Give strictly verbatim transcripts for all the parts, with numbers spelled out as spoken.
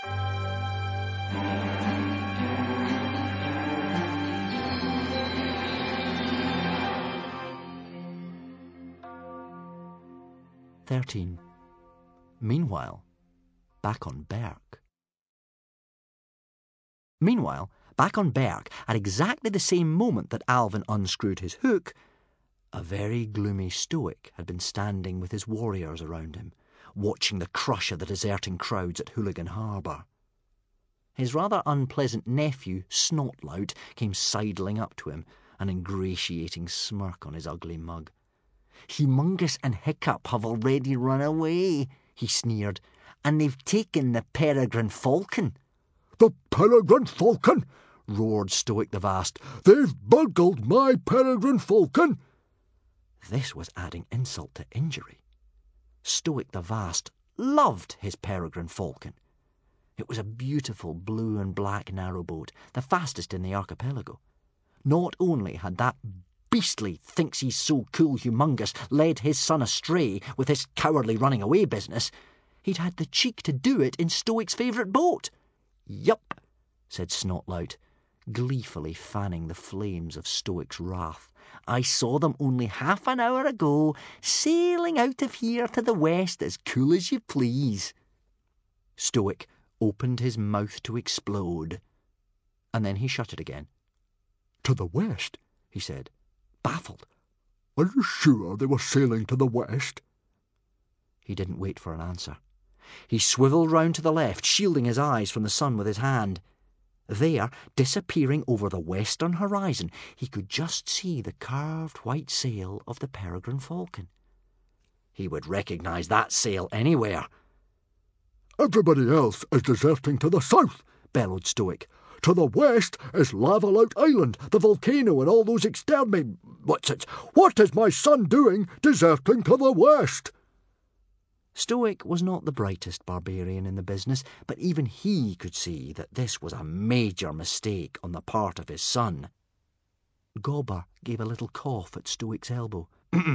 Thirteen. Meanwhile, back on Berk. Meanwhile, back on Berk, at exactly the same moment that Alvin unscrewed his hook, a very gloomy stoic had been standing with his warriors around him, watching the crush of the deserting crowds at Hooligan Harbour. His rather unpleasant nephew, Snotlout, came sidling up to him, an ingratiating smirk on his ugly mug. "Humongous and Hiccup have already run away," he sneered, "and they've taken the Peregrine Falcon." "The Peregrine Falcon!" roared Stoic the Vast. "They've burgled my Peregrine Falcon!" This was adding insult to injury. Stoic the Vast loved his Peregrine Falcon. It was a beautiful blue and black narrowboat, the fastest in the archipelago. Not only had that beastly thinks-he's-so-cool humongous led his son astray with his cowardly running-away business, he'd had the cheek to do it in Stoic's favourite boat. "Yup," said Snotlout, gleefully fanning the flames of Stoic's wrath. "I saw them only half an hour ago, sailing out of here to the west as cool as you please." Stoic opened his mouth to explode, and then he shut it again. "To the west?" he said, baffled. "Are you sure they were sailing to the west?" He didn't wait for an answer. He swivelled round to the left, shielding his eyes from the sun with his hand. There, disappearing over the western horizon, he could just see the curved white sail of the Peregrine Falcon. He would recognise that sail anywhere. "Everybody else is deserting to the south," bellowed Stoic. "To the west is Lavalout Island, the volcano, and all those extermin... What's it? What is my son doing deserting to the west?" Stoic was not the brightest barbarian in the business, but even he could see that this was a major mistake on the part of his son. Gobber gave a little cough at Stoic's elbow.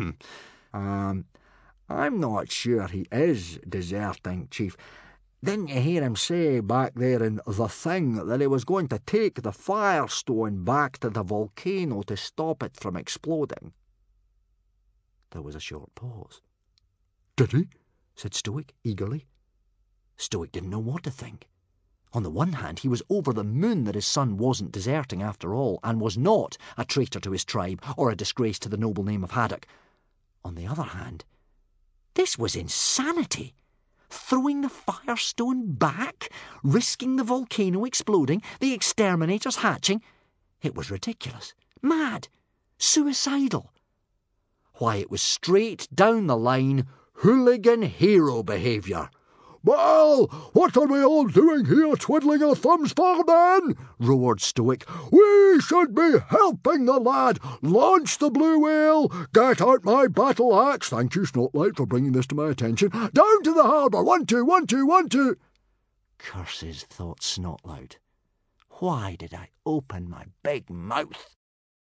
um, I'm not sure he is deserting, Chief. Didn't you hear him say back there in The Thing that he was going to take the Firestone back to the volcano to stop it from exploding? There was a short pause. "Did he?" said Stoic eagerly. Stoic didn't know what to think. On the one hand, he was over the moon that his son wasn't deserting after all, and was not a traitor to his tribe or a disgrace to the noble name of Haddock. On the other hand, this was insanity. Throwing the Firestone back, risking the volcano exploding, the exterminators hatching. It was ridiculous, mad, suicidal. Why, it was straight down the line hooligan hero behaviour. "Well, what are we all doing here twiddling our thumbs for then?" roared Stoic. "We should be helping the lad. Launch the blue whale. Get out my battle axe. Thank you, Snotlight, for bringing this to my attention. Down to the harbour. One, two, one, two, one, two." Curses, thought Snotlout. Why did I open my big mouth?